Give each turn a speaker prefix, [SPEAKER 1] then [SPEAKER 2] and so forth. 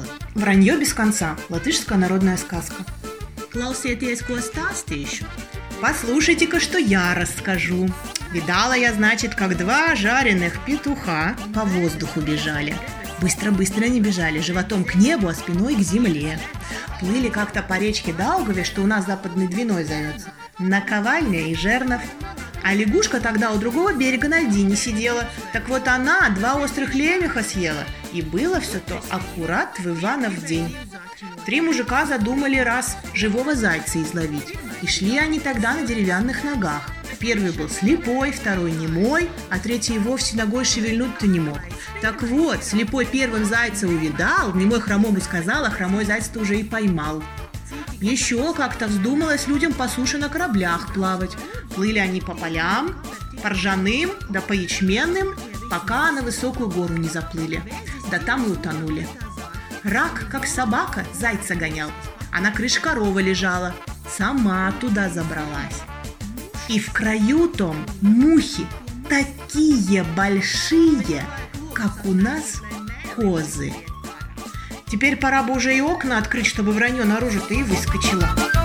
[SPEAKER 1] Вранье без конца. Латышская народная сказка.
[SPEAKER 2] Klausieties, ko stāstīšu.
[SPEAKER 1] Послушайте-ка, что я расскажу. Видала я, значит, как два жареных петуха по воздуху бежали. Быстро-быстро они бежали, животом к небу, а спиной к земле. Плыли как-то по речке Даугаве, что у нас Западной Двиной зовется, наковальня и жернов. А лягушка тогда у другого берега на льдине сидела. Так вот она 2 острых лемеха съела. И было все то аккурат в Иванов день. 3 мужика задумали раз живого зайца изловить. И шли они тогда на деревянных ногах. Первый был слепой, второй немой, а третий вовсе ногой шевельнуть-то не мог. Так вот, слепой первым зайца увидал, немой хромому сказал, а хромой зайца-то уже и поймал. Еще как-то вздумалось людям по суше на кораблях плавать. Плыли они по полям, по ржаным, да по ячменным, пока на высокую гору не заплыли. Да там и утонули. Рак, как собака, зайца гонял, а на крыше корова лежала. Сама туда забралась. И в краю том мухи такие большие, как у нас козы. Теперь пора бы уже и окна открыть, чтобы вранье наружу-то и выскочило.